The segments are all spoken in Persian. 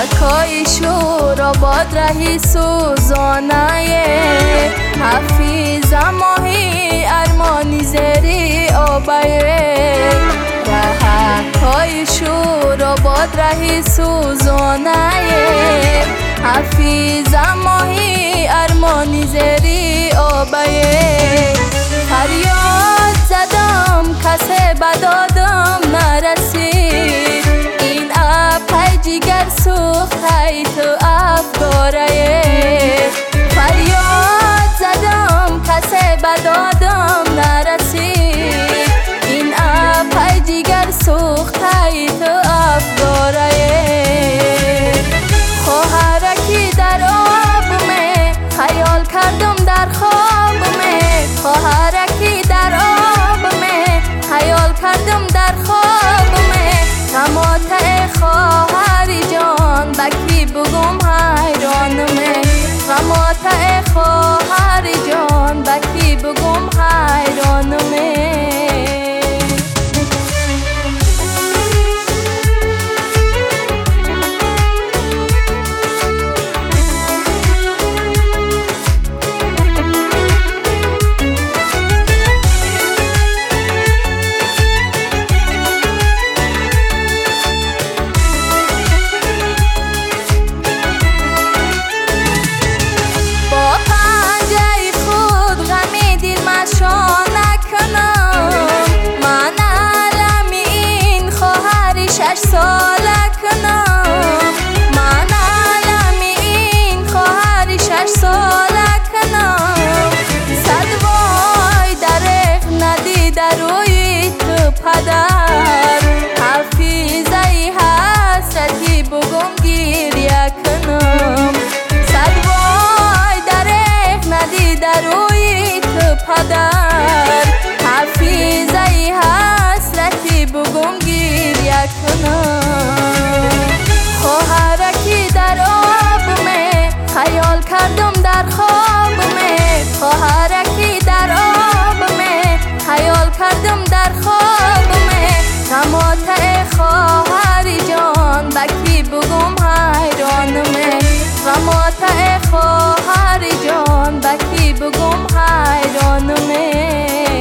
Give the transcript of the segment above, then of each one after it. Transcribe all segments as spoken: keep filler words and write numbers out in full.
حکای شور آباد رهی سوزانه حفیظ ماهی ارمانی زری آبایه حکای شور آباد رهی سوزانه حفیظ ماهی ارمانی زری آبایه فریاد زدم کسی بدادم نرسید این اپای جگر سوخته تو افگاره فریاد زدم کسی بدادم نرسید این اپای جگر سوخته تو افگاره خواهرکی در آبمه خیال کردم در خوابمه خواهرکی در آبمه خیال کردم در خوابمه غمات خواهری جان بکی بگم حیرانمه غمات خواهری جان بکی بگم حیرانمه ساله کنم من علم این خواهری شش ساله کنم صد وای درخ ندیده روی تو پدر حفیظه حسرتی بگم گریه کنم صد وای درخ ندیده روی تو پدر حفیظه حسرتی بگم گریه کنم خواهرکی در آبمه خیال کردم در خوابمه خواهرکی در آبمه خیال کردم در خوابمه غمات خواهری جان بکی بگم حیرانمه غمات خواهری جان بکی بگم حیرانمه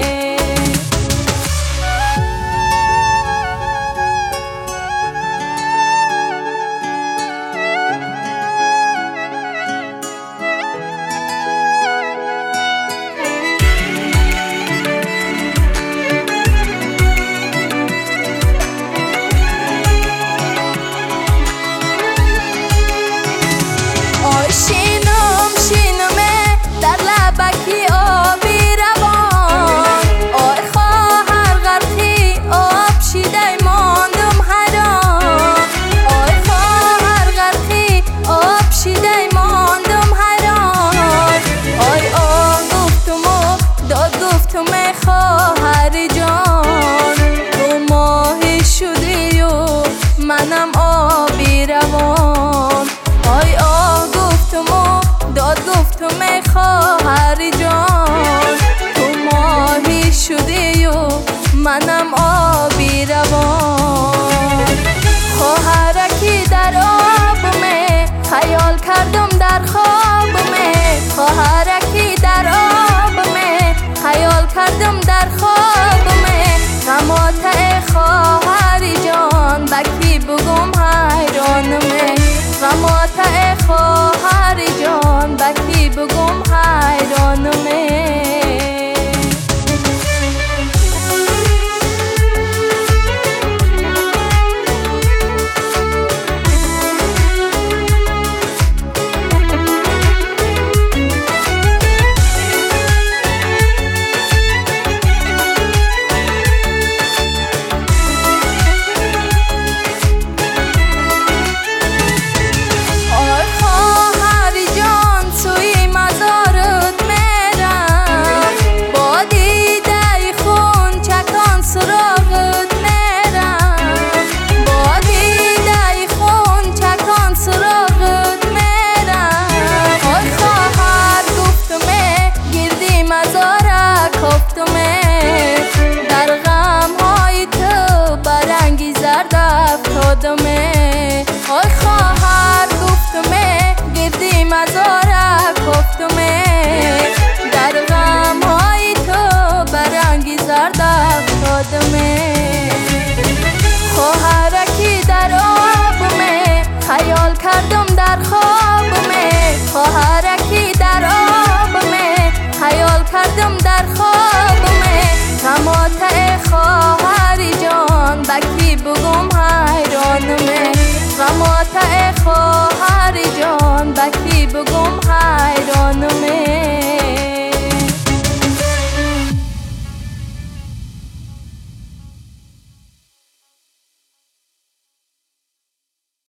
شینم شینمه در لبکی آبی روان آی خواهر غرقی آب شیده ماندم حیران آی خواهر غرقی آب شیده ماندم حیران آی آه گفتم و داد گفتم خواهر جان تو ماهی شدی و منم آبی روان آی آه داد گفتم خواهر جان تو ماهی شدی و منم آبی روان خواهرکی در آبمه خیال کردم در خوابمه خواهرکی در آبمه خیال کردم در خوابمه غمات خواهری جان بکی بگم حیرانمه غمات خواهری جان بکی بگم حیرانمه کردم در خواب